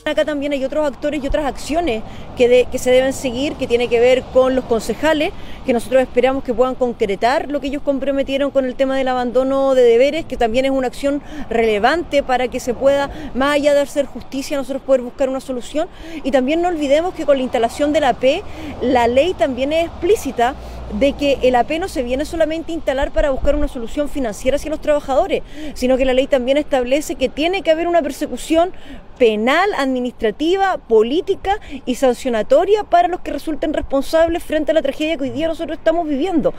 Acá también hay otros actores y otras acciones que se deben seguir, que tiene que ver con los concejales, que nosotros esperamos que puedan concretar lo que ellos comprometieron con el tema del abandono de deberes, que también es una acción relevante para que se pueda, más allá de hacer justicia, nosotros poder buscar una solución. Y también no olvidemos que con la instalación del AP, la ley también es explícita de que el AP no se viene solamente a instalar para buscar una solución financiera hacia los trabajadores, sino que la ley también establece que tiene que haber una persecución penal, administrativa, política y sancionatoria para los que resulten responsables frente a la tragedia que hoy día nosotros estamos viviendo.